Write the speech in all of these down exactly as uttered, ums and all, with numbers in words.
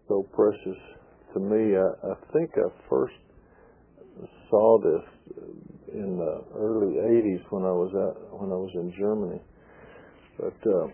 so precious to me. I, I think I first saw this in the early eighties when I was at when I was in Germany. But uh,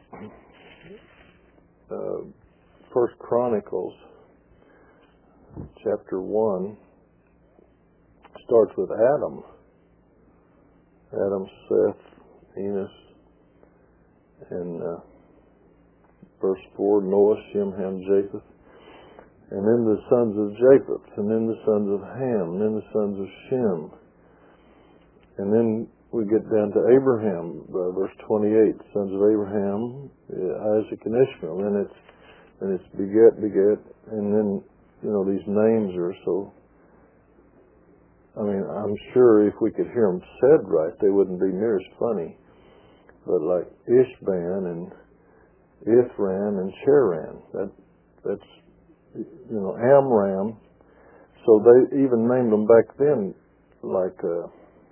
uh, First Chronicles, chapter one, starts with Adam. Adam, Seth, Enos, and uh, verse four, Noah, Shem, Ham, Japheth. And then the sons of Japheth, and then the sons of Ham, and then the sons of Shem. And then we get down to Abraham, uh, verse twenty-eight, sons of Abraham, uh, Isaac and Ishmael. And it's, and it's beget, beget, and then, you know, these names are so, I mean, I'm sure if we could hear them said right, they wouldn't be near as funny. But like Ishban and Ithran and Cheran, that, that's, you know, Amram. So they even named them back then like uh,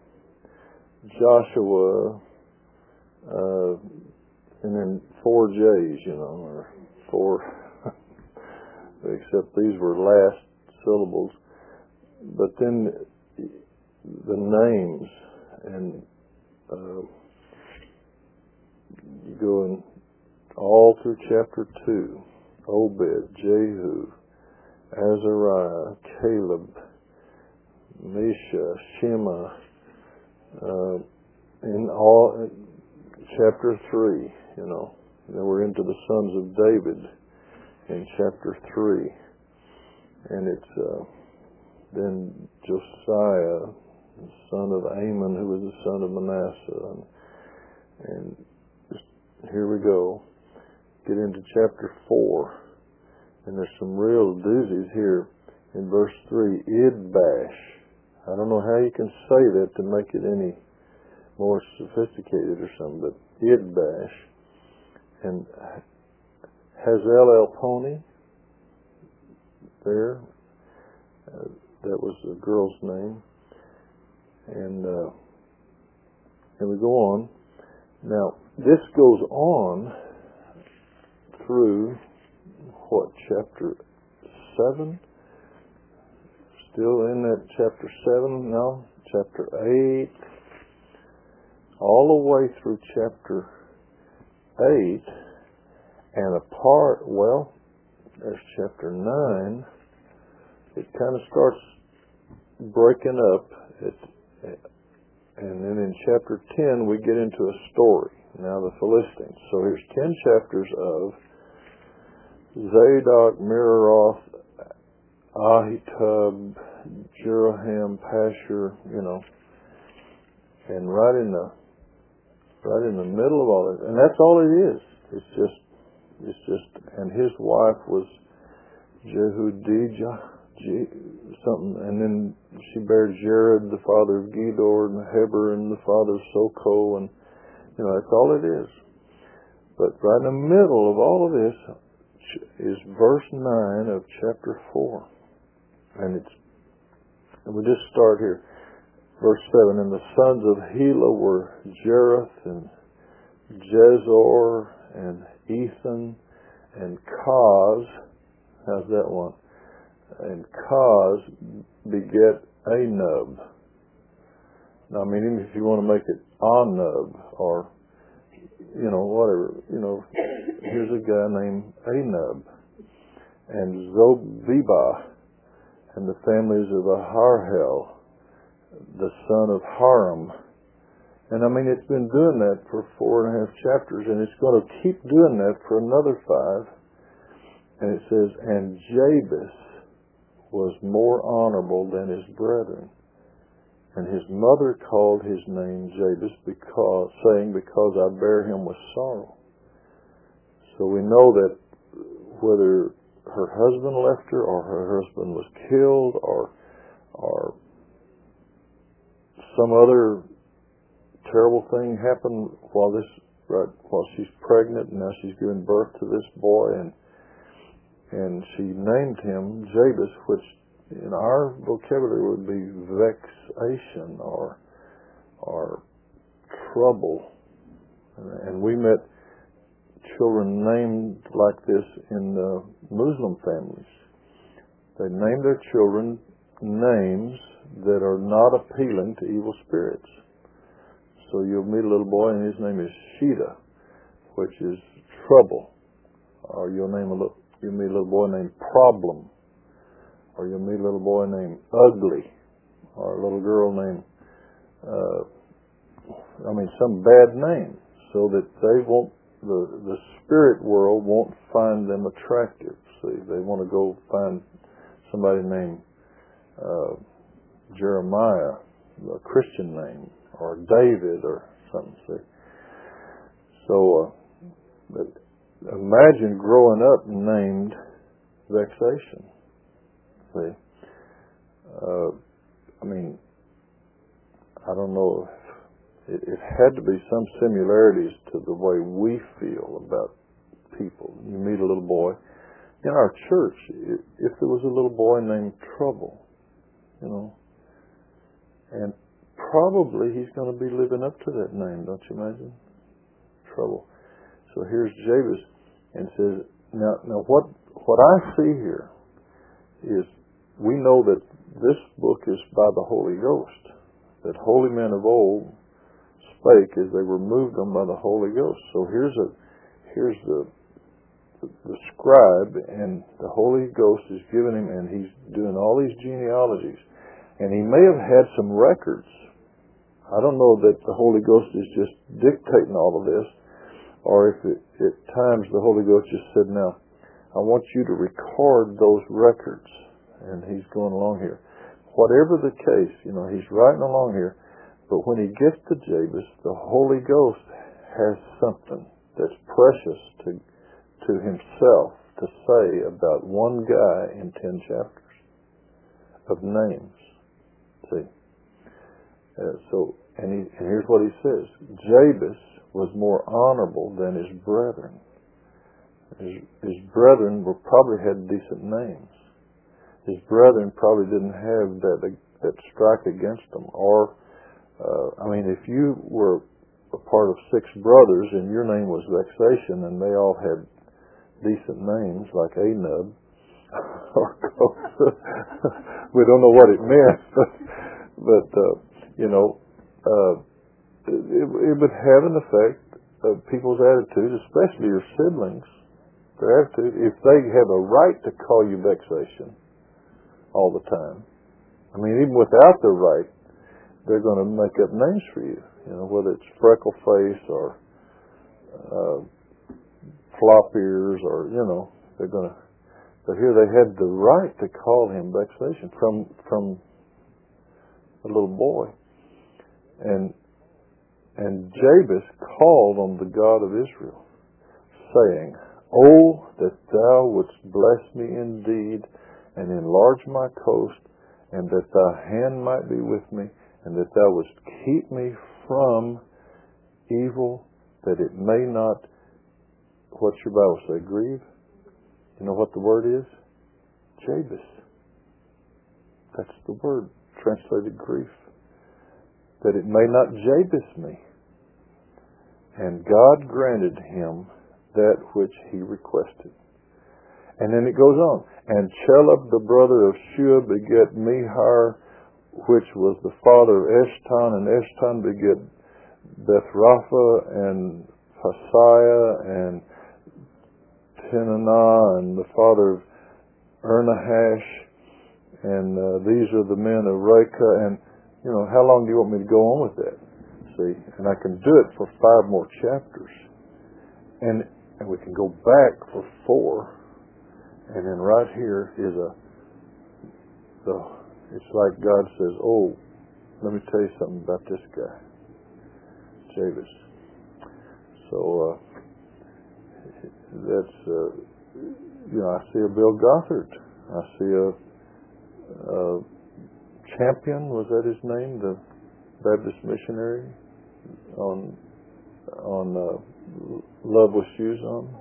Joshua, uh, and then four J's, you know, or four, except these were last syllables. But then the names, and uh, you go in all through chapter two, Obed, Jehu, Azariah, Caleb, Mesha, Shema, uh, in all, chapter three, you know. Then we're into the sons of David in chapter three. And it's uh, then Josiah, the son of Amon, who was the son of Manasseh. And, and just, here we go. Get into chapter four. And there's some real doozies here in verse three. Idbash. I don't know how you can say that to make it any more sophisticated or something, but Idbash. And Hazel Elponi, there, uh, that was the girl's name. And, uh, and we go on. Now, this goes on through, what, chapter seven? Still in that chapter seven? No, chapter eight. All the way through chapter eight, and a part, well, there's chapter nine. It kind of starts breaking up. It, and then in chapter ten, we get into a story. Now the Philistines. So here's ten chapters of Zadok, Meraroth, Ahitub, Jeroham, Pashur, you know, and right in the right in the middle of all this, and that's all it is. It's just, it's just, and his wife was Jehudijah, something, and then she bare Jared, the father of Gedor, and Heber, and the father of Soko, and you know, that's all it is. But right in the middle of all of this is verse nine of chapter four. And it's, and we just start here. Verse seven, and the sons of Hela were Jereth and Jezor and Ethan and Koz. How's that one? And Koz beget Anub. Now, I mean, even if you want to make it Anub or, you know, whatever, you know, here's a guy named Anub. And Zobebah and the families of Aharhel, the son of Haram. And I mean, it's been doing that for four and a half chapters, and it's going to keep doing that for another five. And it says, and Jabez was more honorable than his brethren. And his mother called his name Jabez, because, saying, because I bear him with sorrow. So we know that whether her husband left her, or her husband was killed, or or some other terrible thing happened while this, right, while she's pregnant, and now she's giving birth to this boy, and and she named him Jabez, which in our vocabulary would be vexation or or trouble. And we met children named like this in the Muslim families. They name their children names that are not appealing to evil spirits. So you'll meet a little boy and his name is Shida, which is trouble. Or you'll name a little, you'll meet a little boy named Problem. Or you'll meet a little boy named Ugly. Or a little girl named, uh, I mean, some bad name, so that they won't, the, the spirit world won't find them attractive. See, they want to go find somebody named uh, Jeremiah, a Christian name, or David, or something. See, so uh, but imagine growing up named Vexation. See, uh, I mean, I don't know if it, it had to be some similarities to the way we feel about people. You meet a little boy in our church. If there was a little boy named Trouble, you know, and probably he's going to be living up to that name, don't you imagine? Trouble. So here's Jabez and says, now, now what what I see here is we know that this book is by the Holy Ghost, that holy men of old spake as they were moved on by the Holy Ghost. So here's a here's the the scribe, and the Holy Ghost is giving him, and he's doing all these genealogies, and he may have had some records. I don't know that the Holy Ghost is just dictating all of this, or if it, at times the Holy Ghost just said, now, I want you to record those records, and he's going along here. Whatever the case, you know, he's writing along here, but when he gets to Jabez, the Holy Ghost has something that's precious to to himself to say about one guy in ten chapters of names. See? Uh, so, and, he, and here's what he says. Jabez was more honorable than his brethren. His, his brethren were probably had decent names. His brethren probably didn't have that, that strike against them. Or, uh, I mean, if you were a part of six brothers and your name was Vexation and they all had decent names like Anub, or we don't know what it meant, but, but uh, you know, uh, it, it would have an effect of people's attitude, especially your siblings, their attitude, if they have a right to call you Vexation all the time. I mean, even without the right, they're going to make up names for you, you know, whether it's Freckle Face or uh, flop ears, or, you know, they're going to, but here they had the right to call him Vexation from, from a little boy. And, and Jabez called on the God of Israel, saying, Oh, that thou wouldst bless me indeed, and enlarge my coast, and that thy hand might be with me, and that thou wouldst keep me from evil, that it may not, what's your Bible say, grieve? You know what the word is? Jabez. That's the word, translated grief. That it may not Jabez me. And God granted him that which he requested. And then it goes on. And Chelub, the brother of Shua, beget Mehar, which was the father of Eshton, and Eshton beget Bethrapha, and Phasiah, and Tenanah, and the father of Ernahash, and uh, these are the men of Reka. And, you know, how long do you want me to go on with that? See, and I can do it for five more chapters. And, and we can go back for four. And then right here is a, the, it's like God says, oh, let me tell you something about this guy, Jabez. So, uh, that's, uh, you know, I see a Bill Gothard. I see a, a Champion, was that his name? The Baptist missionary on, on uh, Love with Shoes On.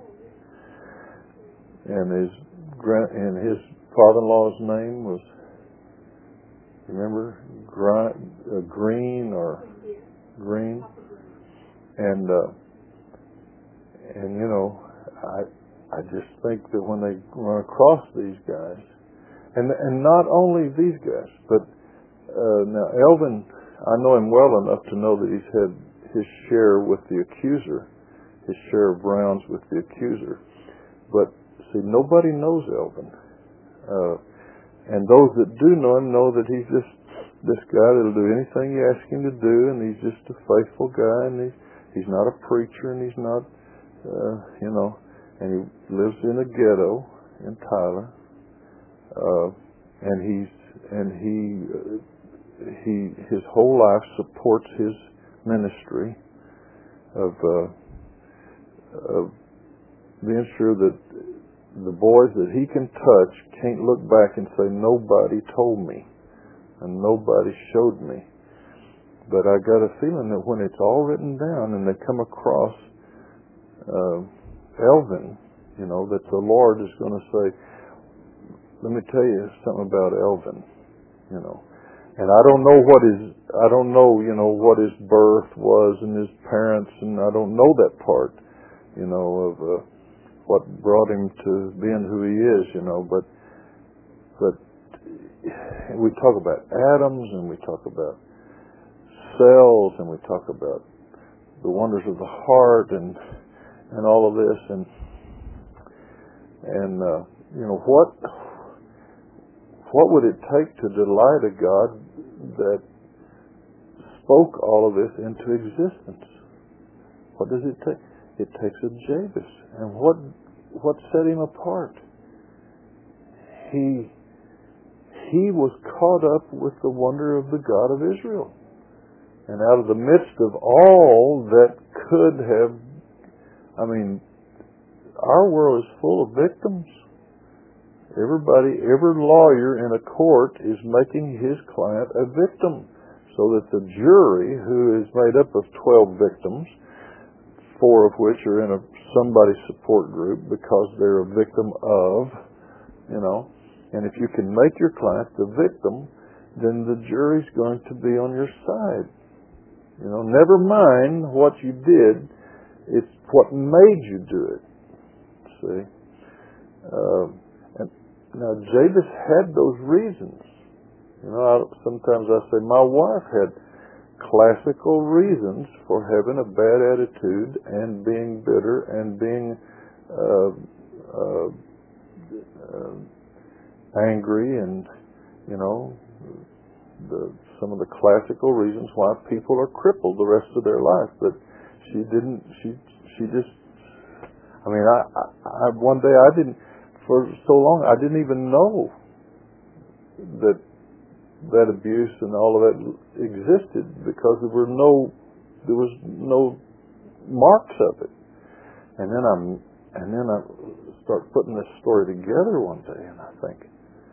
And his grand, and his father-in-law's name was, remember, Green, uh, Green or Green, and uh, and you know, I I just think that when they run across these guys, And and not only these guys, but uh, now Elvin, I know him well enough to know that he's had his share with the accuser, his share of rounds with the accuser. But see, nobody knows Elvin. Uh, and those that do know him know that he's just this guy that'll do anything you ask him to do, and he's just a faithful guy, and he's, he's not a preacher, and he's not, uh, you know, and he lives in a ghetto in Tyler, uh, and he's, and he, uh, he, his whole life supports his ministry of, uh, of being sure that the boys that he can touch can't look back and say, nobody told me and nobody showed me. But I got a feeling that when it's all written down and they come across uh, Elvin, you know, that the Lord is going to say, let me tell you something about Elvin, you know. And I don't know what his, I don't know, you know, what his birth was and his parents, and I don't know that part, you know, of uh, what brought him to being who he is, you know, but, but we talk about atoms, and we talk about cells, and we talk about the wonders of the heart, and and all of this, and and uh, you know, what what would it take to delight a God that spoke all of this into existence? What does it take? It takes a Jabez, and what what set him apart? He He was caught up with the wonder of the God of Israel. And out of the midst of all that could have, I mean, our world is full of victims. Everybody, every lawyer in a court is making his client a victim, so that the jury, who is made up of twelve victims, four of which are in a somebody support group because they're a victim of, you know, and if you can make your client the victim, then the jury's going to be on your side. You know, never mind what you did, it's what made you do it. See? Uh, and now, Jabez had those reasons. You know, I, sometimes I say my wife had classical reasons for having a bad attitude and being bitter and being uh, uh, uh, angry, and you know, the, some of the classical reasons why people are crippled the rest of their life. But she didn't. She she just. I mean, I, I, I one day I didn't. For so long, I didn't even know that that abuse and all of that existed, because there were no there was no marks of it. And then I'm and then I start putting this story together one day, and I think,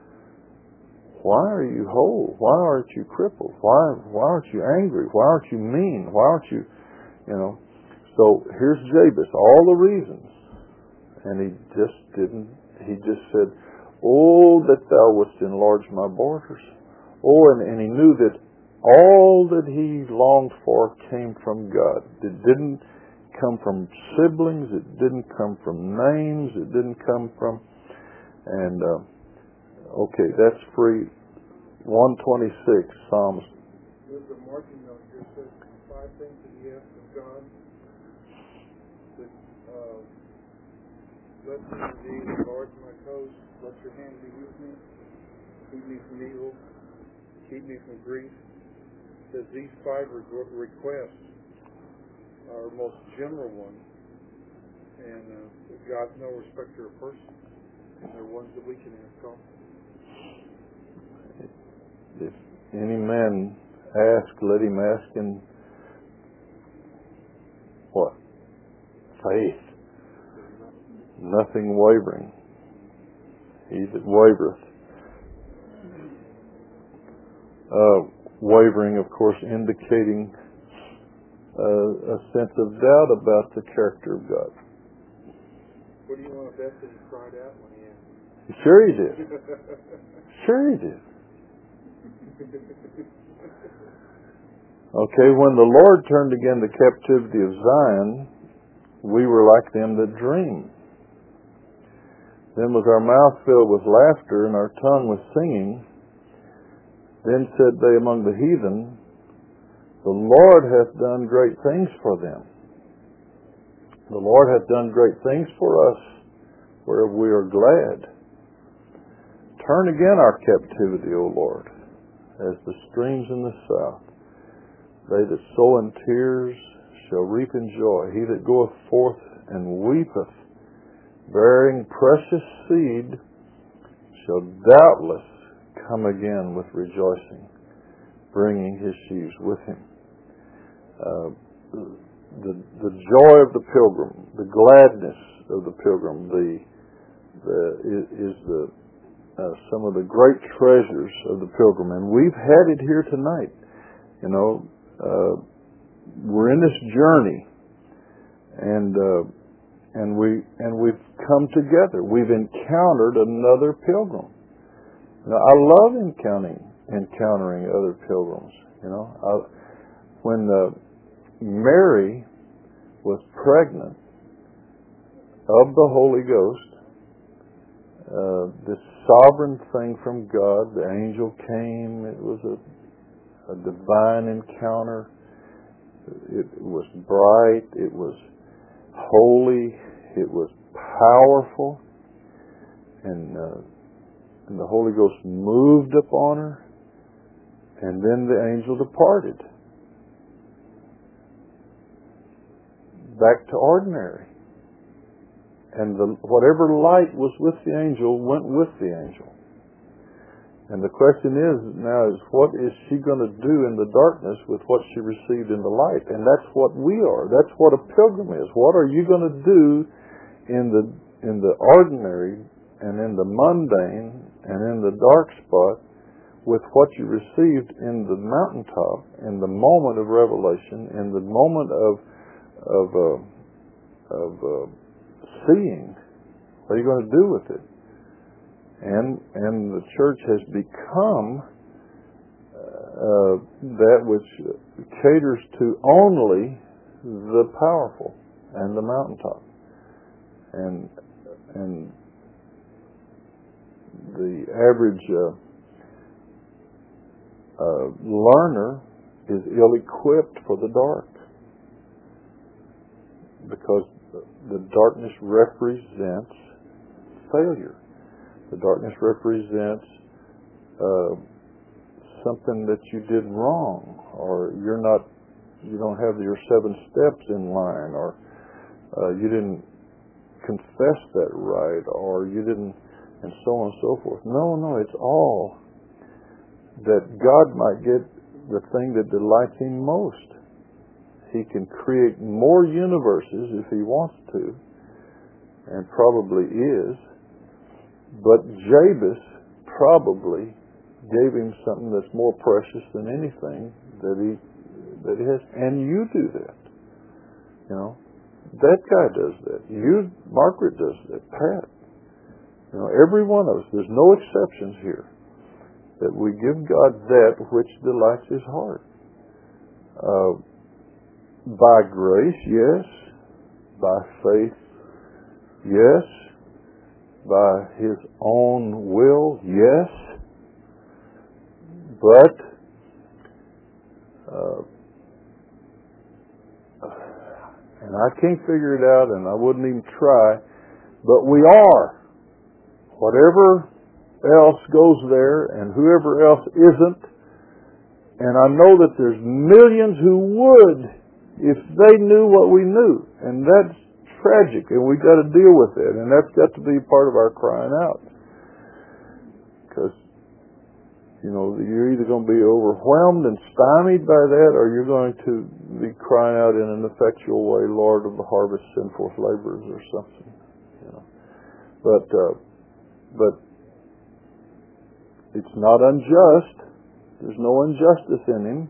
why are you whole? Why aren't you crippled? Why why aren't you angry? Why aren't you mean? Why aren't you, you know? So here's Jabez, all the reasons, and he just didn't. He just said, "Oh, that thou wouldst enlarge my borders." Oh, and, and he knew that all that he longed for came from God. It didn't come from siblings. It didn't come from names. It didn't come from, and uh, okay, that's free. one twenty-six, Psalms. There's a margin note here that says five things that he asked of God. That, uh, bless me indeed, enlarge my coast, let your hand be with me, keep me from evil, keep me from grief. It says these five re- requests are most general ones, and uh, God's no respecter of person, and they're ones that we can ask of. If any man ask, let him ask in what? Faith. Nothing wavering. He that wavereth. Uh, wavering, of course, indicating uh, a sense of doubt about the character of God. What do you want to bet that he cried out when he asked? Sure he did. Sure he did. Okay, when the Lord turned again the captivity of Zion, we were like them that dream. Then was our mouth filled with laughter, and our tongue with singing. Then said they among the heathen, The Lord hath done great things for them. The Lord hath done great things for us, whereof we are glad. Turn again our captivity, O Lord, as the streams in the south. They that sow in tears shall reap in joy. He that goeth forth and weepeth, bearing precious seed, shall doubtless come again with rejoicing, bringing his sheaves with him. Uh, the the joy of the pilgrim, the gladness of the pilgrim, the the is the uh, some of the great treasures of the pilgrim, and we've had it here tonight. You know, uh, we're in this journey, and uh, and we and we've come together. We've encountered another pilgrim. Now, I love encountering encountering other pilgrims. You know, I, when uh, Mary was pregnant of the Holy Ghost, uh, this sovereign thing from God, the angel came. It was a, a divine encounter. It was bright. It was holy. It was powerful, and. Uh, And the Holy Ghost moved upon her, and then the angel departed. Back to ordinary. And the, whatever light was with the angel went with the angel. And the question is now is, what is she going to do in the darkness with what she received in the light? And that's what we are. That's what a pilgrim is. What are you going to do in the in the ordinary and in the mundane and in the dark spot with what you received in the mountaintop, in the moment of revelation, in the moment of of uh, of uh, seeing? What are you going to do with it? And and the church has become uh, that which caters to only the powerful and the mountaintop, and and the average uh, uh, learner is ill-equipped for the dark, because the darkness represents failure. The darkness represents uh, something that you did wrong, or you're not, you don't have your seven steps in line, or uh, you didn't confess that right, or you didn't, and so on and so forth. No, no, it's all that God might get the thing that delights Him most. He can create more universes if He wants to, and probably is, but Jabez probably gave him something that's more precious than anything that he that he has. And you do that. You know, that guy does that. You, Margaret does that. Pat. You know, every one of us. There's no exceptions here. That we give God that which delights His heart. Uh, by grace, yes. By faith, yes. By His own will, yes. But uh, and I can't figure it out, and I wouldn't even try, but we are. Whatever else goes there, and whoever else isn't, and I know that there's millions who would if they knew what we knew, and that's tragic, and we've got to deal with it, and that's got to be part of our crying out. Because, you know, you're either going to be overwhelmed and stymied by that, or you're going to be crying out in an effectual way, Lord of the harvest, send forth laborers, or something. You know, but uh, but it's not unjust. There's no injustice in Him.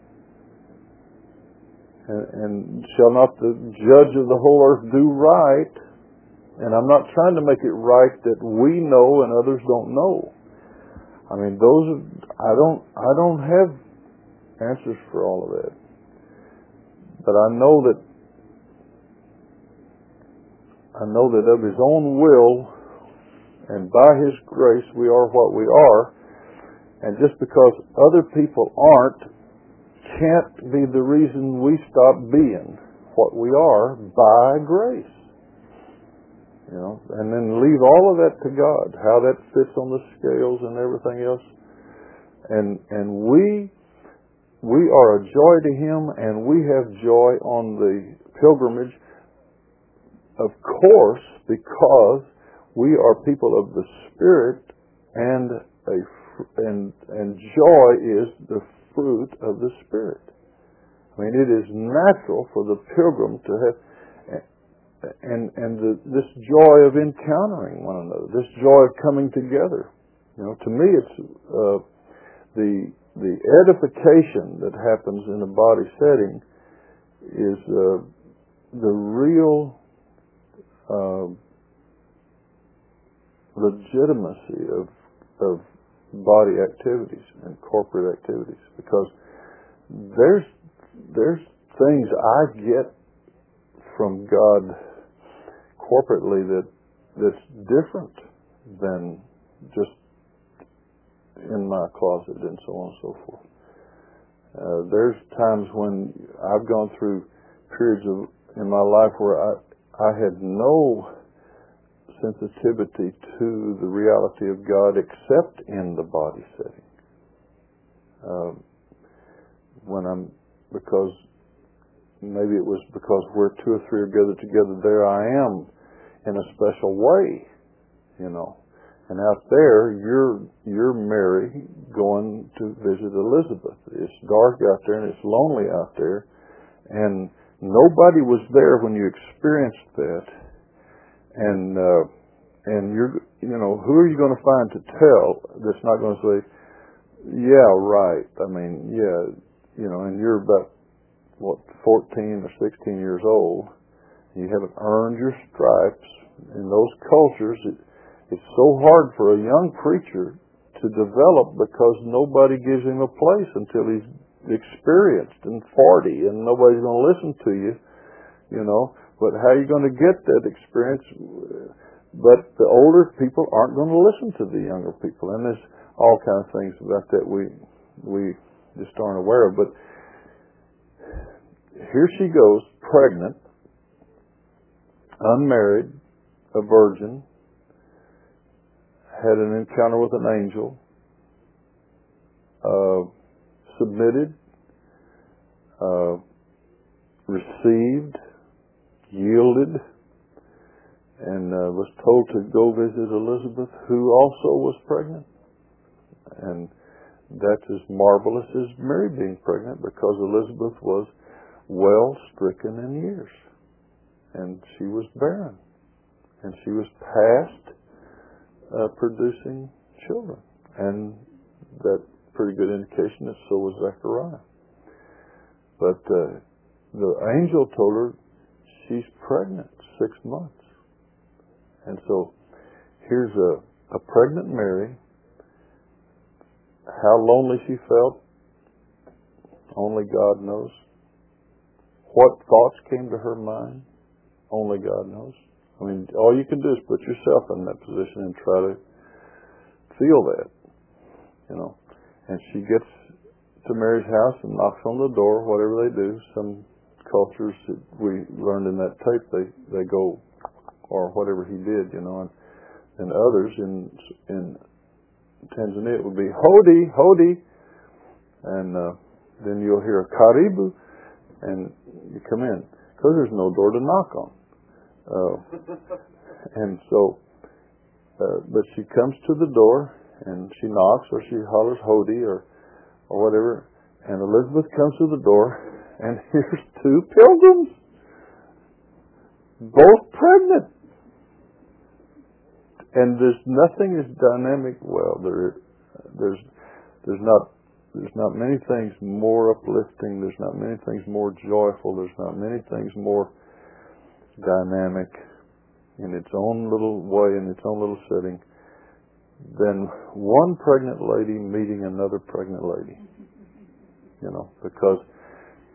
And, and shall not the judge of the whole earth do right? And I'm not trying to make it right that we know and others don't know. I mean, those are, I don't I don't have answers for all of that. But I know that I know that of His own will, And by His grace, we are what we are. And just because other people aren't, can't be the reason we stop being what we are by grace. You know, and then leave all of that to God, how that fits on the scales and everything else. And and we we are a joy to Him, and we have joy on the pilgrimage, of course, because we are people of the Spirit, and a and and joy is the fruit of the Spirit. I mean, it is natural for the pilgrim to have, and and the, this joy of encountering one another, this joy of coming together. You know, to me, it's uh, the the edification that happens in a body setting is uh, the real uh, legitimacy of of body activities and corporate activities, because there's there's things I get from God corporately that that's different than just in my closet and so on and so forth. Uh, there's times when I've gone through periods of in my life where I I had no sensitivity to the reality of God except in the body setting. Uh, when I'm because maybe it was because where two or three are gathered together, there I am in a special way, you know. And out there, you're you're Mary going to visit Elizabeth. It's dark out there and it's lonely out there, and nobody was there when you experienced that. And uh, and you're you know who are you going to find to tell that's not going to say, yeah, right. I mean, yeah, you know, and you're about what fourteen or sixteen years old. You haven't earned your stripes in those cultures. It, It's so hard for a young preacher to develop because nobody gives him a place until he's experienced and forty, and nobody's going to listen to you, you know. But how are you going to get that experience? But the older people aren't going to listen to the younger people, and there's all kinds of things about that we we just aren't aware of. But here she goes, pregnant, unmarried, a virgin, had an encounter with an angel, uh, submitted, uh, received, yielded, and uh, was told to go visit Elizabeth, who also was pregnant. And that's as marvelous as Mary being pregnant, because Elizabeth was well stricken in years, and she was barren, and she was past Uh, producing children, and that pretty good indication that so was Zechariah. But uh, the angel told her she's pregnant six months, and so here's a, a pregnant Mary. How lonely she felt, only God knows. What thoughts came to her mind, only God knows. I mean, all you can do is put yourself in that position and try to feel that, you know. And she gets to Mary's house and knocks on the door, whatever they do. Some cultures that we learned in that tape, they, they go, or whatever he did, you know. And, and others in in Tanzania, it would be, Hodi, Hodi. And uh, then you'll hear a Karibu, and you come in. Because there's no door to knock on. Uh, and so, uh, but she comes to the door and she knocks, or she hollers Hodi, or or whatever, and Elizabeth comes to the door, and here's two pilgrims, both pregnant, and there's nothing as dynamic. Well, there, there's there's not there's not many things more uplifting. There's not many things more joyful. There's not many things more dynamic in its own little way, in its own little setting, than one pregnant lady meeting another pregnant lady. You know, because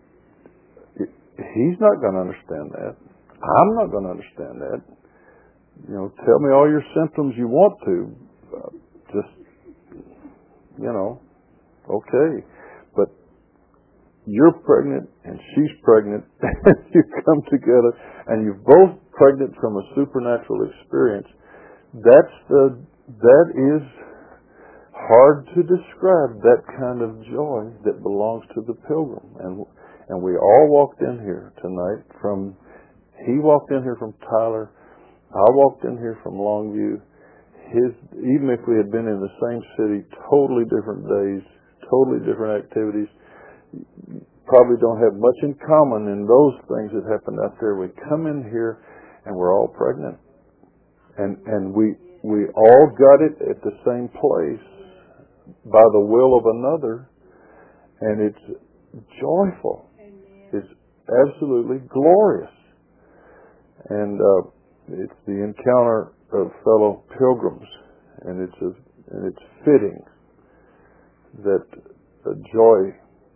it, he's not going to understand that. I'm not going to understand that. you know, tell me all your symptoms you want to. Uh, just, you know, okay. But you're pregnant and she's pregnant. You come together and you're both pregnant from a supernatural experience. That's the, that is hard to describe, that kind of joy that belongs to the pilgrim. And and we all walked in here tonight from, he walked in here from Tyler, I walked in here from Longview. His, even if we had been in the same city, totally different days, totally different activities, probably don't have much in common in those things that happened out there. We come in here and we're all pregnant. And and we we all got it at the same place by the will of another, and it's joyful. It's absolutely glorious. And uh, it's the encounter of fellow pilgrims, and it's a, and it's fitting that a joy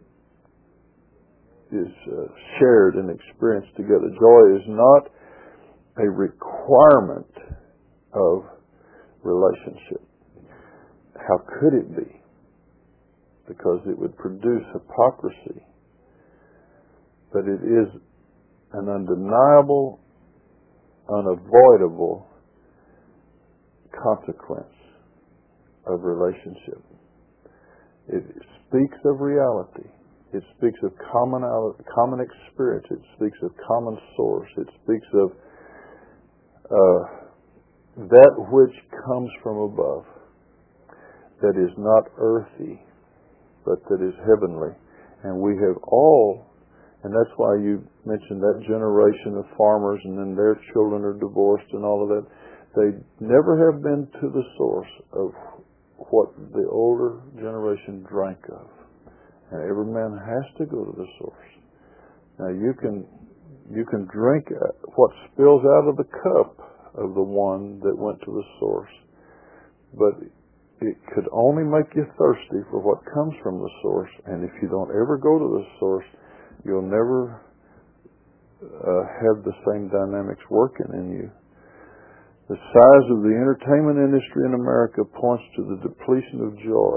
is uh, shared and experienced together. Joy is not a requirement of relationship. How could it be? Because it would produce hypocrisy. But it is an undeniable, unavoidable consequence of relationship. It speaks of reality. It speaks of common common experience. It speaks of common source. It speaks of uh, that which comes from above, that is not earthy, but that is heavenly. And we have all, and that's why you mentioned that generation of farmers and then their children are divorced and all of that. They never have been to the source of what the older generation drank of. And every man has to go to the source. Now you can you can drink what spills out of the cup of the one that went to the source, but it could only make you thirsty for what comes from the source. And if you don't ever go to the source, you'll never uh, have the same dynamics working in you. The size of the entertainment industry in America points to the depletion of joy.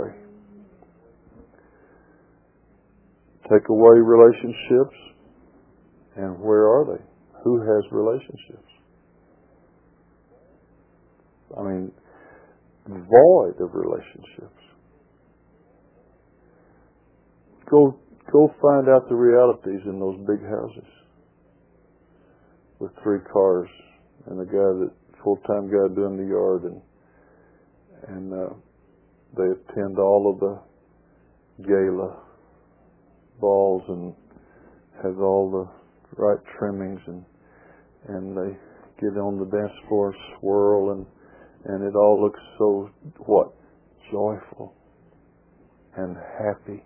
Take away relationships, and where are they? Who has relationships? I mean, void of relationships. Go go find out the realities in those big houses with three cars and a guy that full-time guy doing the yard, and and uh, they attend all of the gala balls and has all the right trimmings, and and they get on the dance floor, swirl, and and it all looks so what joyful and happy.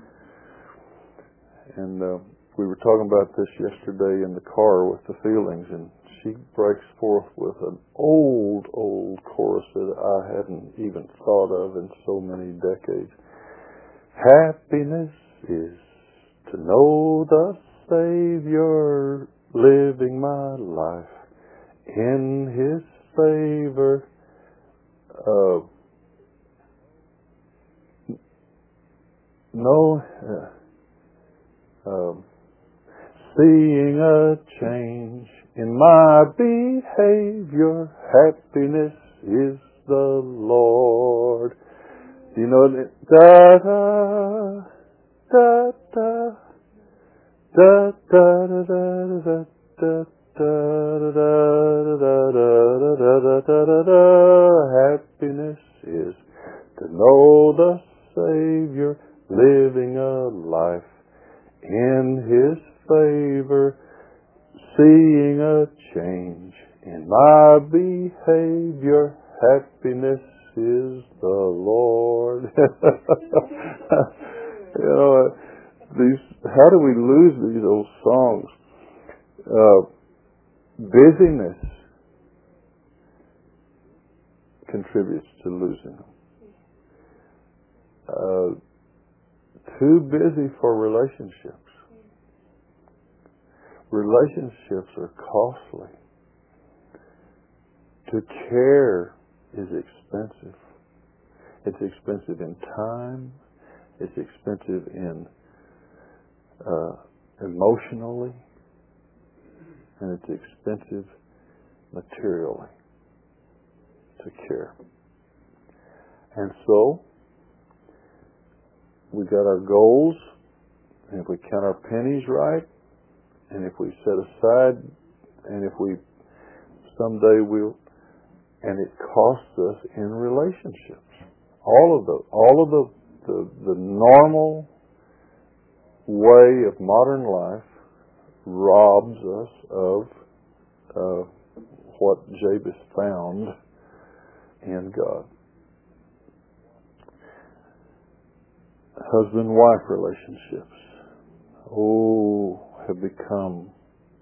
And uh, we were talking about this yesterday in the car with the feelings, and she breaks forth with an old, old chorus that I hadn't even thought of in so many decades. Happiness is to know the Savior, living my life in His favor. Uh, no, uh, um, seeing a change in my behavior, happiness is the Lord. You know, da da da da da da da da da da. Happiness is to know the Savior, living a life in His favor, seeing a change in my behavior. Happiness is the Lord. You know, these. How do we lose these old songs? Uh, busyness contributes to losing them. Uh, too busy for relationships. Relationships are costly. To care is expensive. It's expensive in time. It's expensive in uh, emotionally. And it's expensive materially to care. And so, we got our goals, and if we count our pennies right, and if we set aside, and if we someday we'll, and it costs us in relationships. All of the, all of the, the, the normal way of modern life robs us of uh, what Jabez found in God. Husband-wife relationships, oh, have become,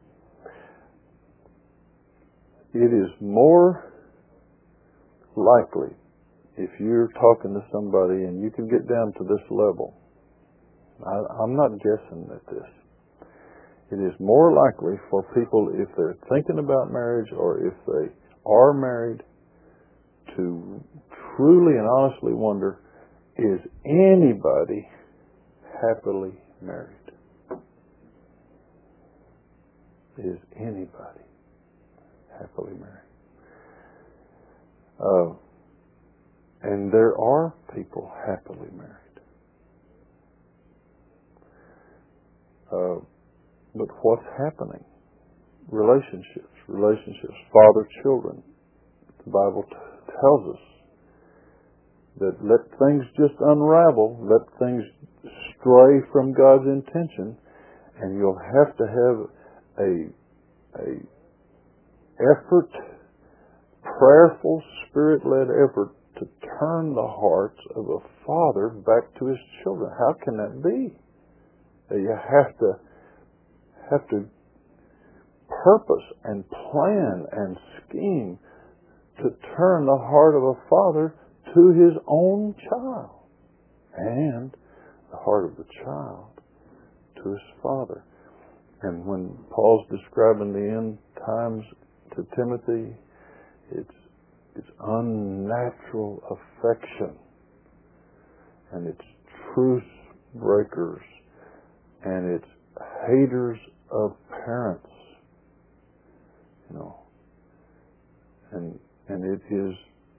it is more likely, if you're talking to somebody and you can get down to this level, I, I'm not guessing at this, it is more likely for people, if they're thinking about marriage or if they are married, to truly and honestly wonder, is anybody happily married? Is anybody happily married? Uh, and there are people happily married. Uh, but what's happening? Relationships, relationships, father-children. The Bible t- tells us that let things just unravel, let things stray from God's intention, and you'll have to have a, a effort, prayerful, spirit-led effort to turn the hearts of a father back to his children. How can that be? You have to have to purpose and plan and scheme to turn the heart of a father to his own child, and the heart of the child to his father. And when Paul's describing the end times to Timothy, it's it's unnatural affection, and it's truce breakers, and it's haters of parents, you know, and and it is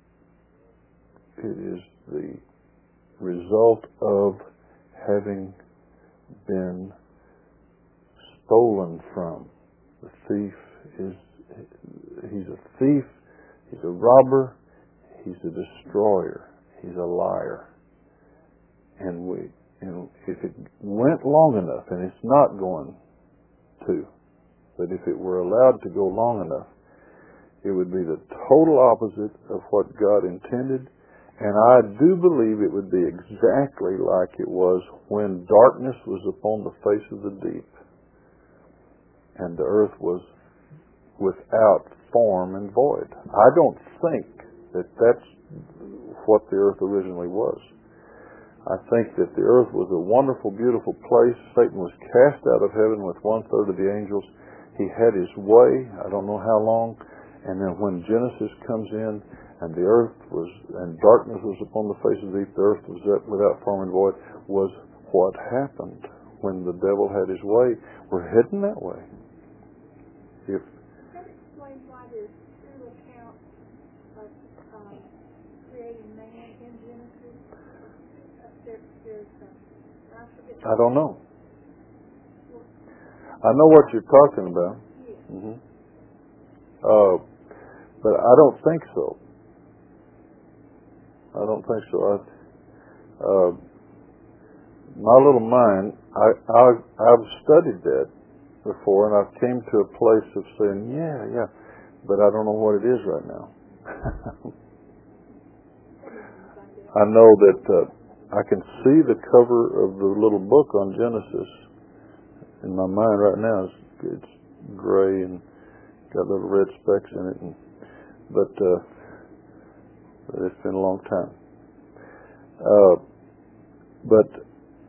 it is the result of having been stolen from. The thief is he's a thief, he's a robber, he's a destroyer, he's a liar. And we and if it went long enough, and it's not going to, but if it were allowed to go long enough, it would be the total opposite of what God intended. And I do believe it would be exactly like it was when darkness was upon the face of the deep, and the earth was without form and void. I don't think that that's what the earth originally was. I think that the earth was a wonderful, beautiful place. Satan was cast out of heaven with one-third of the angels. He had his way, I don't know how long, and then when Genesis comes in, and the earth was, and darkness was upon the face of the deep, the earth was without form and void, was what happened when the devil had his way. We're heading that way. If that explains why there's two accounts of um, creating man in Genesis. There, there's, uh, I forget. I don't know. I know what you're talking about. Yeah. Mm-hmm. Uh, but I don't think so. I don't think so. I, uh, my little mind, I, I, I've studied that before, and I've came to a place of saying, yeah, yeah, but I don't know what it is right now. I know that uh, I can see the cover of the little book on Genesis in my mind right now. It's, it's gray and got little red specks in it, and, but uh, it's been a long time. Uh, but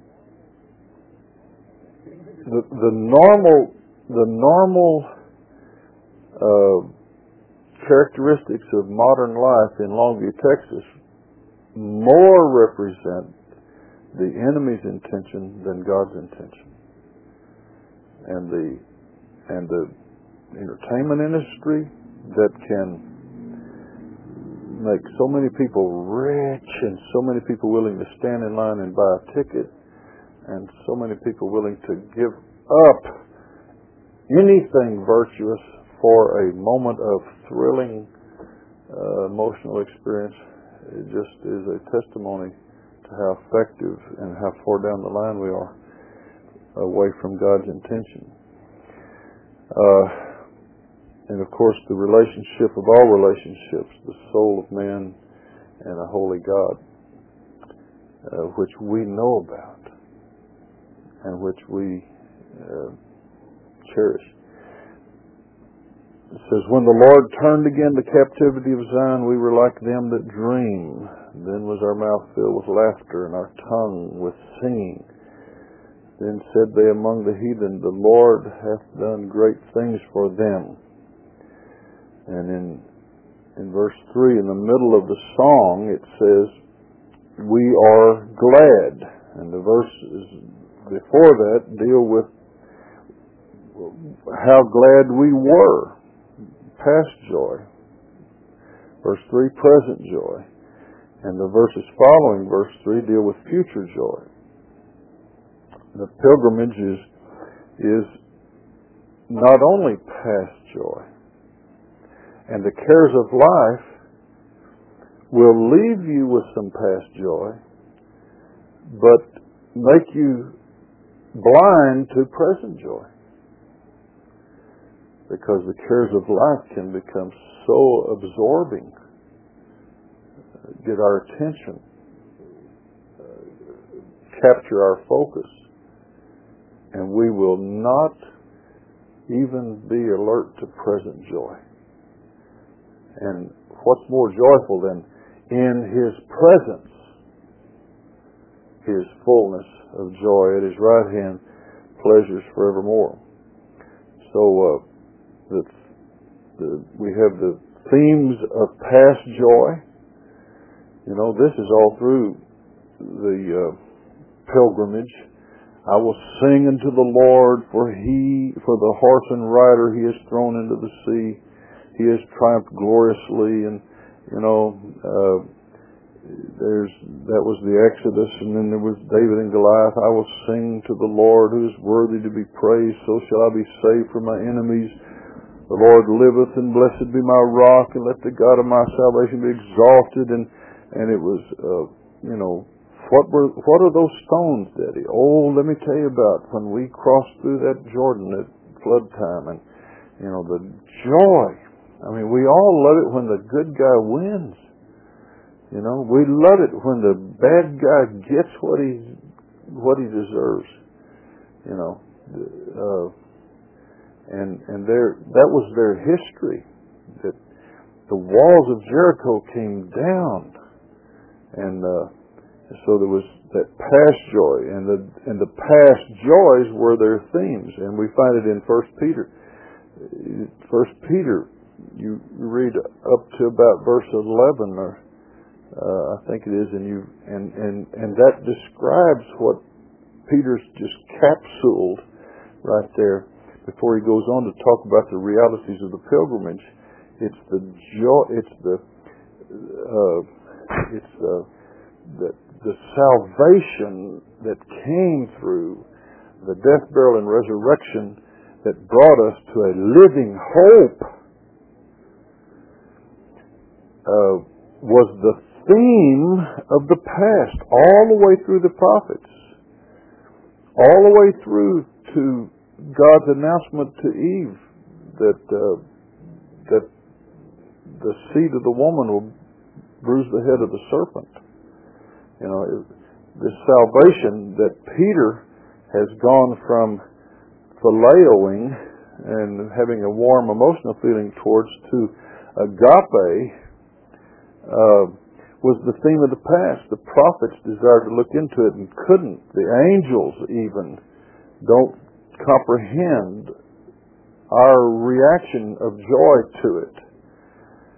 the the normal the normal uh, characteristics of modern life in Longview, Texas, more represent the enemy's intention than God's intention. And the and the entertainment industry that can make so many people rich and so many people willing to stand in line and buy a ticket and so many people willing to give up anything virtuous for a moment of thrilling uh, emotional experience. It just is a testimony to how effective and how far down the line we are away from God's intention. Uh, and of course the relationship of all relationships, the soul of man and a holy God, uh, which we know about and which we uh, cherish. It says, when the Lord turned again the captivity of Zion, we were like them that dream. Then was our mouth filled with laughter and our tongue with singing. Then said they among the heathen, the Lord hath done great things for them. And in in verse three, in the middle of the song, it says, we are glad. And the verses before that deal with how glad we were. Past joy. Verse three, present joy. And the verses following verse three deal with future joy. The pilgrimage is, is not only past joy, and the cares of life will leave you with some past joy, but make you blind to present joy. Because the cares of life can become so absorbing, get our attention, capture our focus, and we will not even be alert to present joy. And what's more joyful than in His presence is fullness of joy. At His right hand, pleasures forevermore. So, uh, The, the, we have the themes of past joy. You know, this is all through the uh, pilgrimage. I will sing unto the Lord, for He, for the horse and rider He has thrown into the sea. He has triumphed gloriously, and you know, uh, there's that was the Exodus, and then there was David and Goliath. I will sing to the Lord, who is worthy to be praised. So shall I be saved from my enemies. The Lord liveth, and blessed be my rock, and let the God of my salvation be exalted. And and it was, uh, you know, what were what are those stones, Daddy? Oh, let me tell you about when we crossed through that Jordan at flood time, and you know the joy. I mean, we all love it when the good guy wins. You know, we love it when the bad guy gets what he what he deserves. You know. Uh, And and their that was their history. That the walls of Jericho came down, and uh, so there was that past joy, and the and the past joys were their themes, and we find it in First Peter. First Peter, you read up to about verse eleven, or uh, I think it is, and you and and and that describes what Peter's just capsuled right there. Before he goes on to talk about the realities of the pilgrimage, it's the joy, it's the, uh, it's the, the the salvation that came through the death, burial, and resurrection that brought us to a living hope. Uh, was the theme of the past, all the way through the prophets, all the way through to God's announcement to Eve that uh, that the seed of the woman will bruise the head of the serpent. You know, this salvation that Peter has gone from phileo-ing and having a warm emotional feeling towards to agape uh, was the theme of the past. The prophets desired to look into it and couldn't. The angels even don't comprehend our reaction of joy to it.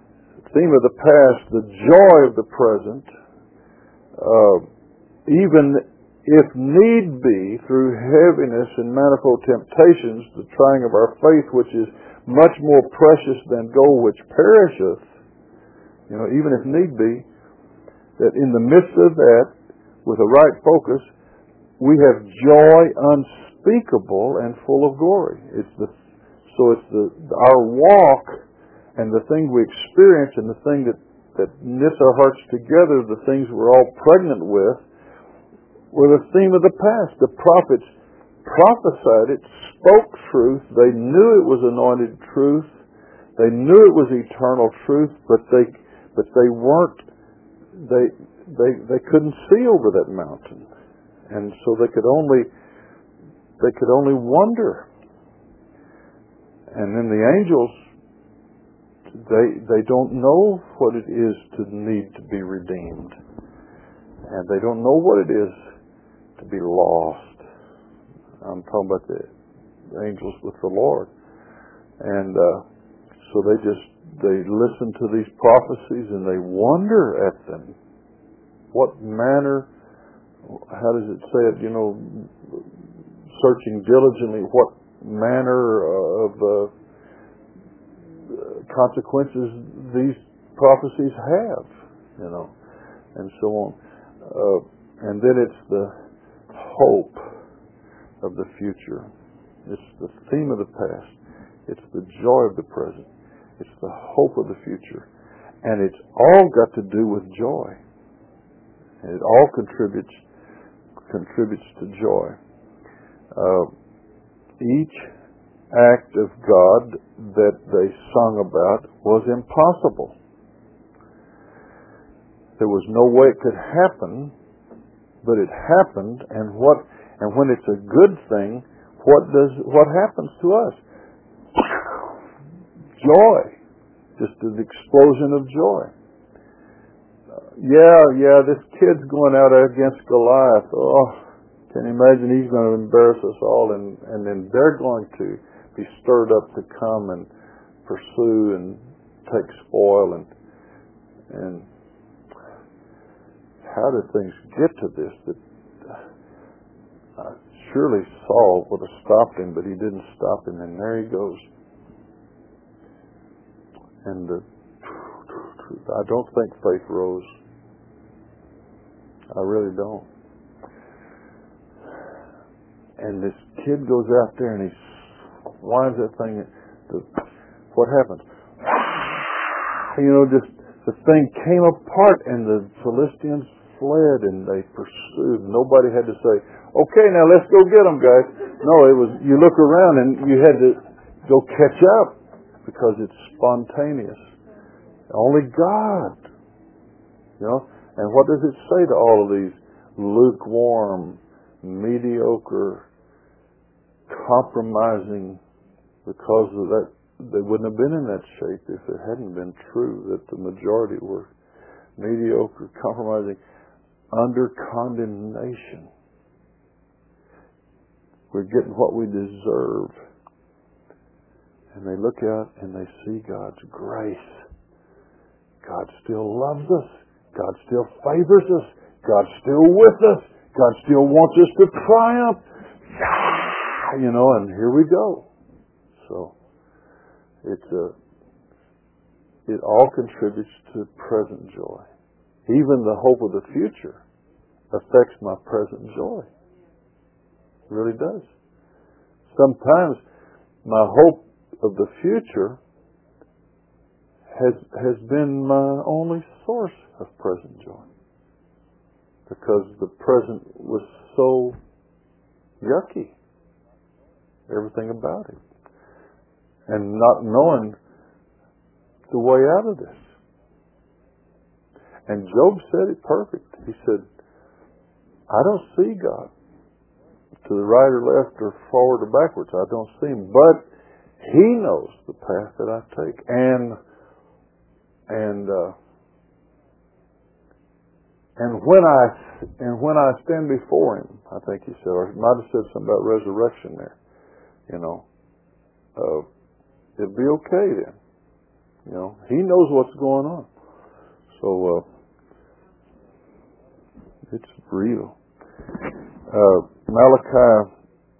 theme of the past, the joy of the present, uh, even if need be, through heaviness and manifold temptations, the trying of our faith, which is much more precious than gold which perisheth, you know, even if need be, that in the midst of that, with a right focus, we have joy unspeakable and full of glory. It's the so it's the our walk and the thing we experience and the thing that, that knits our hearts together, the things we're all pregnant with, were the theme of the past. The prophets prophesied it, spoke truth. They knew it was anointed truth. They knew it was eternal truth, but they but they weren't they they they couldn't see over that mountain. And so they could only they could only wonder. And then the angels, they they don't know what it is to need to be redeemed. And they don't know what it is to be lost. I'm talking about the angels with the Lord. And uh, so they just, they listen to these prophecies and they wonder at them. What manner, how does it say it, you know, searching diligently, what manner of uh, consequences these prophecies have, you know, and so on. Uh, and then it's the hope of the future. It's the theme of the past. It's the joy of the present. It's the hope of the future. And it's all got to do with joy. And it all contributes contributes to joy. Uh, each act of God that they sung about was impossible. There was no way it could happen, but it happened. And what? And when it's a good thing, what does what happens to us? Joy, just an explosion of joy. Uh, yeah, yeah, this kid's going out against Goliath. Oh, can you imagine? He's going to embarrass us all, and and then they're going to be stirred up to come and pursue and take spoil, and and how did things get to this? That uh, surely Saul would have stopped him, but he didn't stop him, and there he goes. And uh, I don't think faith rose. I really don't. And this kid goes out there and he winds that thing. What happens? You know, just the thing came apart, and the Philistines fled, and they pursued. Nobody had to say, "Okay, now let's go get them, guys." No, it was you look around and you had to go catch up, because it's spontaneous. Only God, you know. And what does it say to all of these lukewarm, mediocre, compromising? Because of that, they wouldn't have been in that shape if it hadn't been true that the majority were mediocre, compromising, under condemnation. We're getting what we deserve. And they look out and they see God's grace. God still loves us. God still favors us. God's still with us. God still wants us to triumph. You know, and here we go. So, it's a, it all contributes to present joy. Even the hope of the future affects my present joy. It really does. Sometimes my hope of the future has has been my only source of present joy, because the present was so yucky, everything about it, and not knowing the way out of this. And Job said it perfect. He said, I don't see God to the right or left or forward or backwards. I don't see Him, but He knows the path that I take, and and uh, and when I and when I stand before Him, I think he said, or he might have said something about resurrection there. You know, uh, it'll be okay then, You know, He knows what's going on. So uh, it's real. Uh, Malachi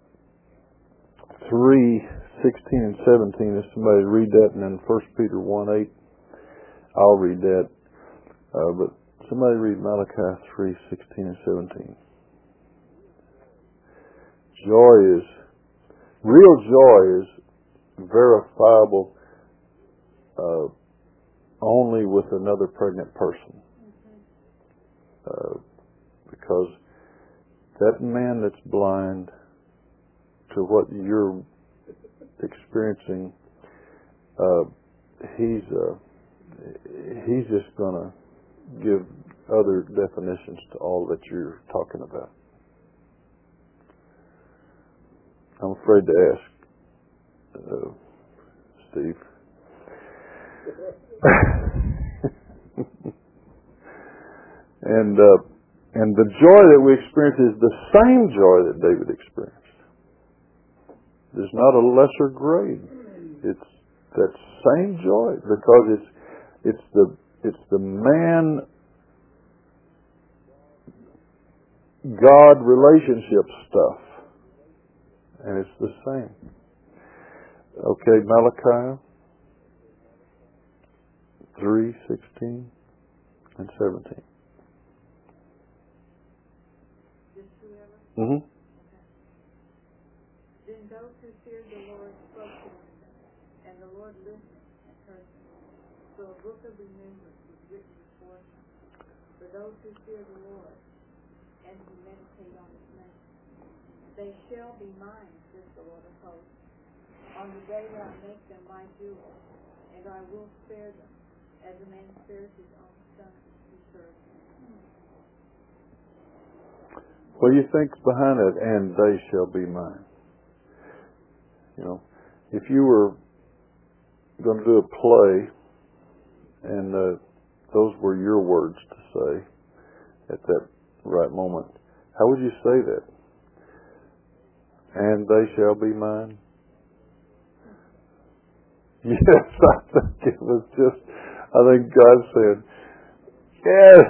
three sixteen and seventeen. If somebody read that, and then First Peter one eight. I'll read that. Uh, but somebody read Malachi three sixteen and seventeen. Joy is real joy is verifiable uh, only with another pregnant person, uh, because that man that's blind to what you're experiencing, uh, he's uh, he's just going to give other definitions to all that you're talking about. I'm afraid to ask, uh, Steve. and uh, and the joy that we experience is the same joy that David experienced. There's not a lesser grade. It's that same joy, because it's it's the it's the man God relationship stuff. And it's the same. Okay, Malachi three sixteen and seventeen. Just whoever? Mm-hmm. Okay. Then those who feared the Lord spoke to him, and the Lord listened and heard them. So a book of remembrance was written before him for those who fear the Lord and who meditate on his name. They shall be mine, says the Lord of hosts, on the day that I make them my jewel, and I will spare them, as a man spares his own son who serves him. What do you think's behind it? And they shall be mine. You know, if you were going to do a play, and uh, those were your words to say at that right moment, how would you say that? And they shall be mine? Yes, I think it was just, I think God said, yes,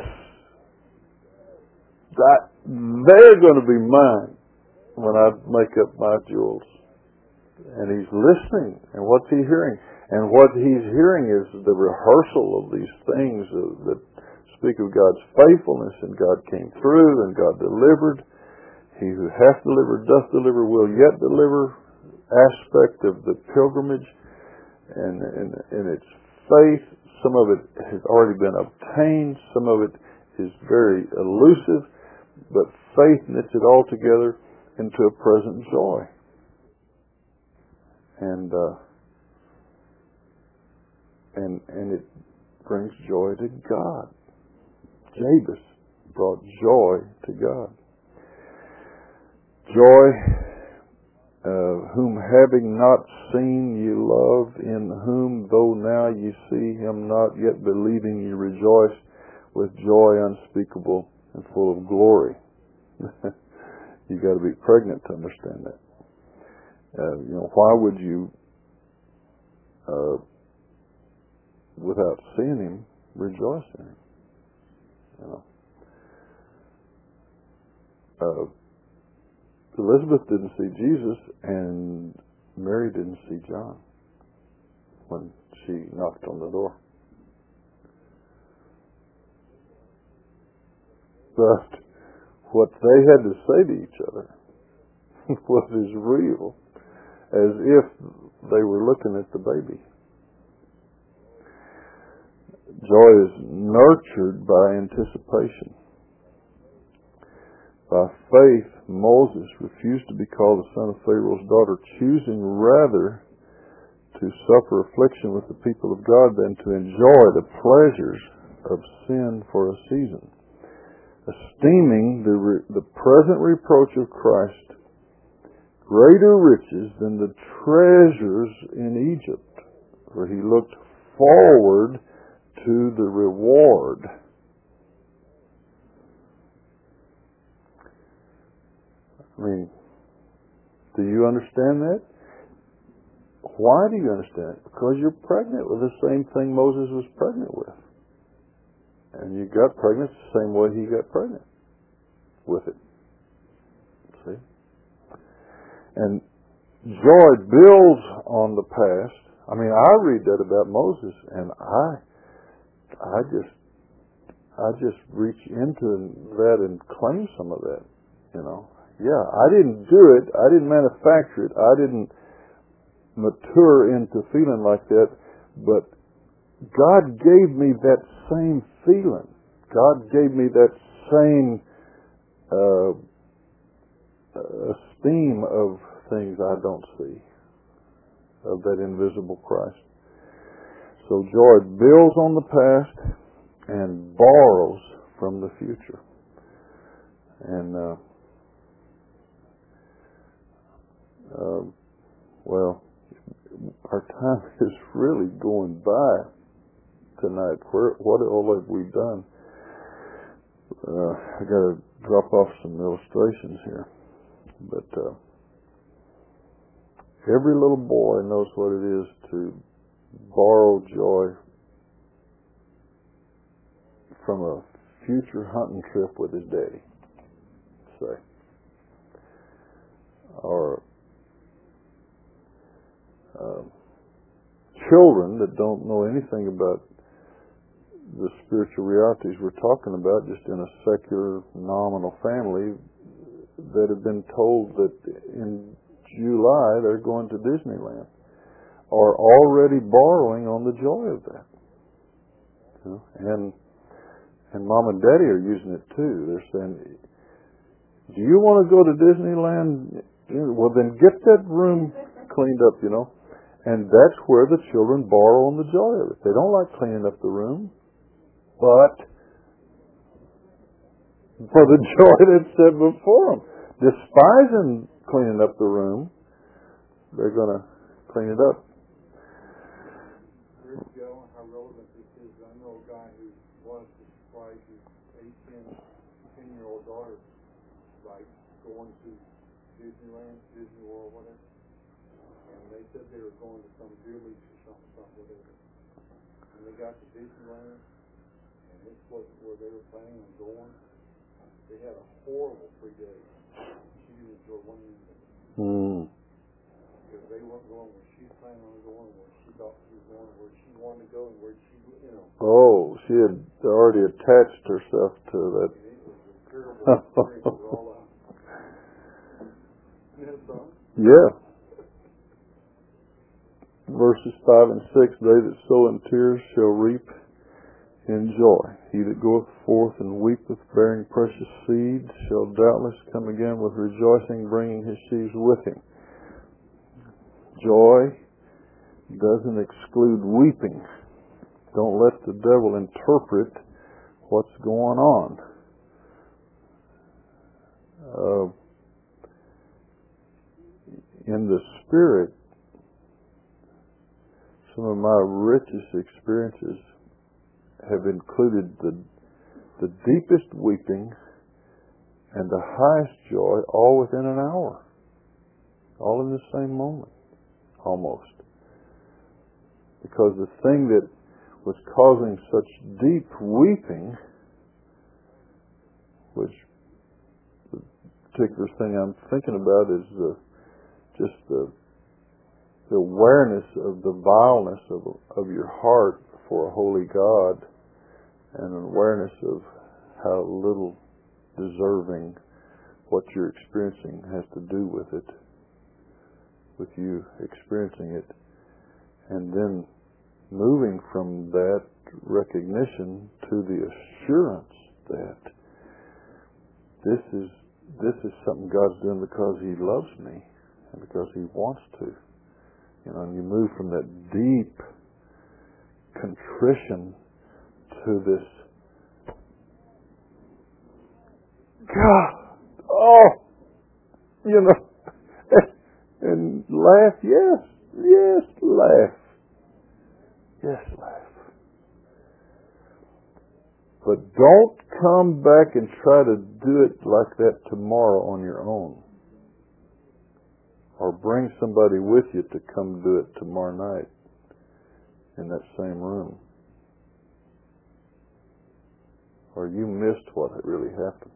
that they're going to be mine when I make up my jewels. And He's listening. And what's He hearing? And what He's hearing is the rehearsal of these things that speak of God's faithfulness, and God came through, and God delivered. He who hath delivered, doth deliver, will yet deliver aspect of the pilgrimage, and, and, and its faith. Some of it has already been obtained. Some of it is very elusive, but faith knits it all together into a present joy. And uh, and and it brings joy to God. Jabez brought joy to God. Joy, uh, whom having not seen ye love, in whom though now ye see him not, yet believing ye rejoice with joy unspeakable and full of glory. You got to be pregnant to understand that. Uh, you know, why would you, uh, without seeing him, rejoice in him? You know. Uh, Elizabeth didn't see Jesus, and Mary didn't see John when she knocked on the door. But what they had to say to each other was as real as if they were looking at the baby. Joy is nurtured by anticipation. By faith, Moses refused to be called the son of Pharaoh's daughter, choosing rather to suffer affliction with the people of God than to enjoy the pleasures of sin for a season, esteeming the, re- the present reproach of Christ greater riches than the treasures in Egypt, for he looked forward to the reward. I mean, do you understand that? Why do you understand it? Because you're pregnant with the same thing Moses was pregnant with. And you got pregnant the same way he got pregnant with it. See? And joy builds on the past. I mean, I read that about Moses, and I, I just, I just reach into that and claim some of that. You know, yeah, I didn't do it. I didn't manufacture it. I didn't mature into feeling like that. But God gave me that same feeling. God gave me that same uh, esteem of things I don't see, of that invisible Christ. So joy builds on the past and borrows from the future. And, uh, uh, well, our time is really going by tonight. Where, what all have we done? Uh, I got to drop off some illustrations here. But uh, every little boy knows what it is to borrow joy from a future hunting trip with his daddy, say. Or uh, children that don't know anything about the spiritual realities we're talking about, just in a secular, nominal family, that have been told that in July they're going to Disneyland, are already borrowing on the joy of that. You know? And and mom and daddy are using it too. They're saying, do you want to go to Disneyland? Well, then get that room cleaned up, you know. And that's where the children borrow on the joy of it. They don't like cleaning up the room, but for the joy that's set before them. Despising cleaning up the room, they're going to clean it up. Years ago, how relevant this is, I know a guy who wants to surprise his eighteen, ten-year-old daughter, like going to Disneyland, Disney World, whatever. And they said they were going to some beer league or something, something, whatever. And they got to Disneyland, and this wasn't where they were planning on going. They had a horrible three days. She didn't enjoy one minute of it. Mm. Because they weren't going where she planned on going, where she thought she was going, where she wanted to go, and where she, you know. Oh, she had already attached herself to that. And it was a terrible experience all out. You have some? Yeah. Verses five and six, they that sow in tears shall reap in joy. He that goeth forth and weepeth, bearing precious seed, shall doubtless come again with rejoicing, bringing his sheaves with him. Joy doesn't exclude weeping. Don't let the devil interpret what's going on. Uh, in the Spirit, some of my richest experiences have included the the deepest weeping and the highest joy all within an hour. All in the same moment, almost. Because the thing that was causing such deep weeping, which the particular thing I'm thinking about is the, just the, the awareness of the vileness of, of your heart for a holy God, and an awareness of how little deserving what you're experiencing has to do with it, with you experiencing it, and then moving from that recognition to the assurance that this is this is something God's doing because He loves me and because He wants to. You know, and you move from that deep contrition to this, God, oh, you know, and laugh, yes, yes, laugh, yes, laugh. But don't come back and try to do it like that tomorrow on your own. or bring somebody with you to come do it tomorrow night in that same room. Or you missed what had really happened.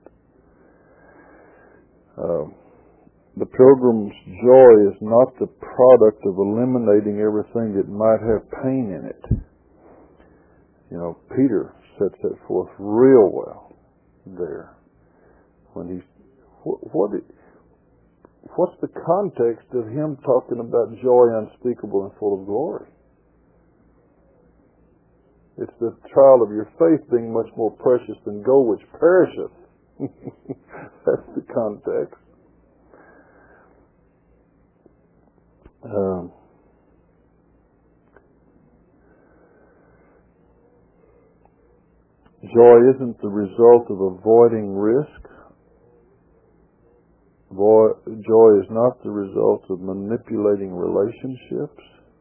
Uh, the pilgrim's joy is not the product of eliminating everything that might have pain in it. You know, Peter sets that forth real well there. When he, what, what it, what's the context of him talking about joy unspeakable and full of glory? It's the trial of your faith being much more precious than gold which perisheth. That's the context. Um, joy isn't the result of avoiding risk. Joy is not the result of manipulating relationships.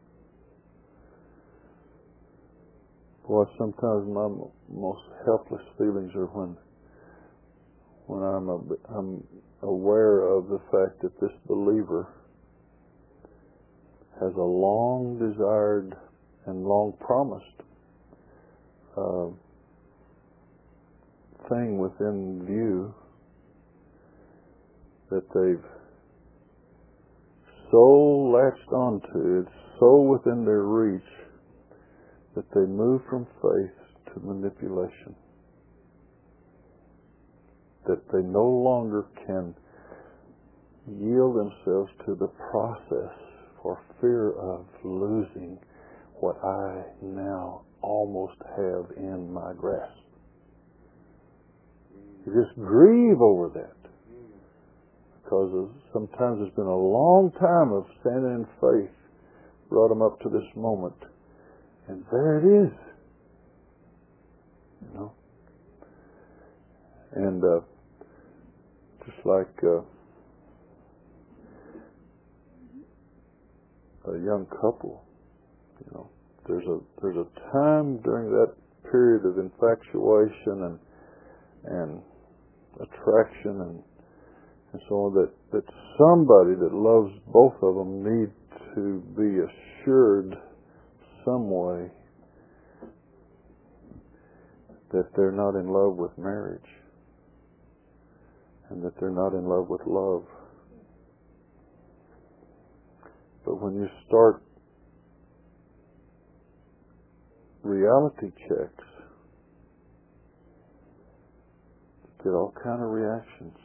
Boy, sometimes my most helpless feelings are when when I'm a, I'm aware of the fact that this believer has a long desired and long promised uh, thing within view that they've so latched onto, it's so within their reach that they move from faith to manipulation. That they no longer can yield themselves to the process for fear of losing what I now almost have in my grasp. You just grieve over that. Because of, sometimes it's been a long time of standing in faith, brought them up to this moment. And there it is. You know? And uh, just like uh, a young couple, you know, there's a there's a time during that period of infatuation and and attraction and and so on that that somebody that loves both of them need to be assured some way that they're not in love with marriage and that they're not in love with love. But when you start reality checks, you get all kind of reactions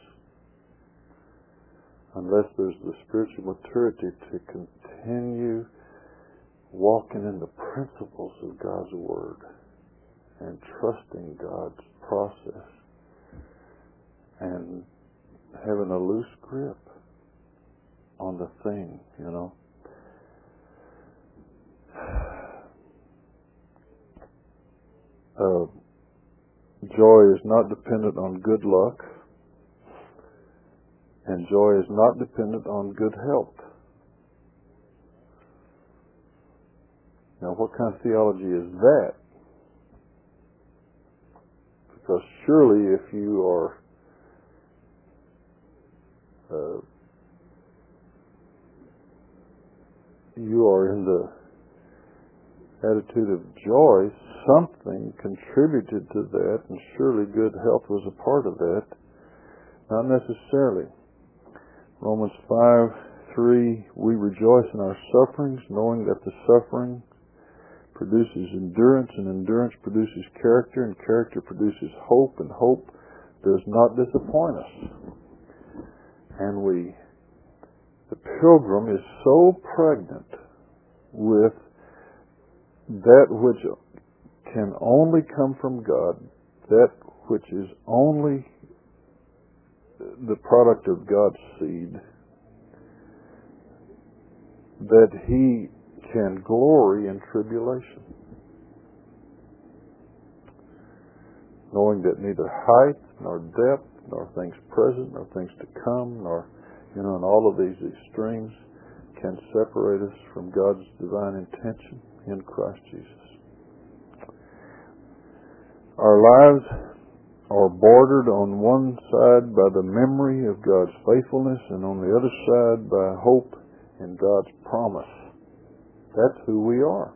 unless there's the spiritual maturity to continue walking in the principles of God's Word and trusting God's process and having a loose grip on the thing, you know. Uh, joy is not dependent on good luck, and joy is not dependent on good health. Now, what kind of theology is that? Because surely if you are uh, you are in the attitude of joy, something contributed to that, and surely good health was a part of that. Not necessarily. Romans five three, we rejoice in our sufferings, knowing that the suffering produces endurance, and endurance produces character, and character produces hope, and hope does not disappoint us. And we, the pilgrim is so pregnant with that which can only come from God, that which is only the product of God's seed, that he can glory in tribulation, knowing that neither height nor depth nor things present nor things to come nor, you know, and all of these extremes can separate us from God's divine intention in Christ Jesus. Our lives are bordered on one side by the memory of God's faithfulness and on the other side by hope in God's promise. That's who we are.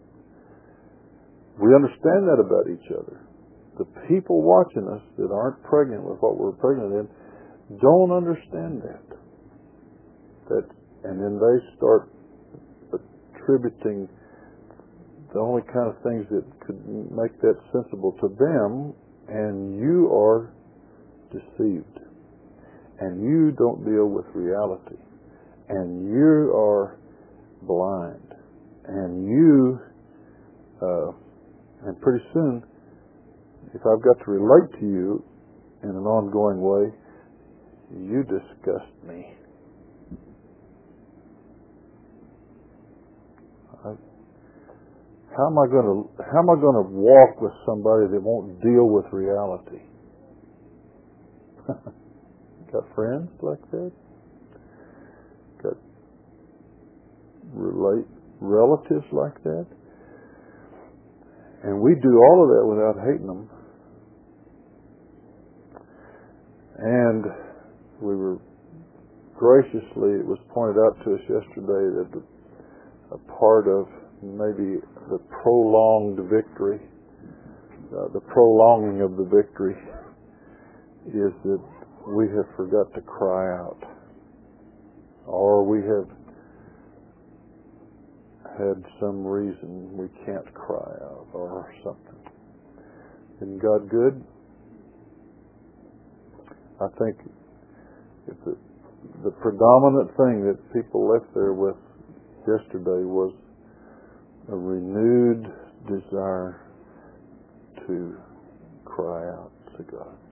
We understand that about each other. The people watching us that aren't pregnant with what we're pregnant in don't understand that. That, and then they start attributing the only kind of things that could make that sensible to them, and you are deceived. And you don't deal with reality. And you are blind. And you, uh, and pretty soon, if I've got to relate to you in an ongoing way, you disgust me. I, how am I going to how am I going to walk with somebody that won't deal with reality? Got friends like that? Got relate relatives like that? And we do all of that without hating them. And we were graciously, it was pointed out to us yesterday that the, a part of maybe the prolonged victory, uh, the prolonging of the victory, is that we have forgot to cry out, or we have had some reason we can't cry out, or something. Isn't God good? I think if the, the predominant thing that people left there with yesterday was a renewed desire to cry out to God.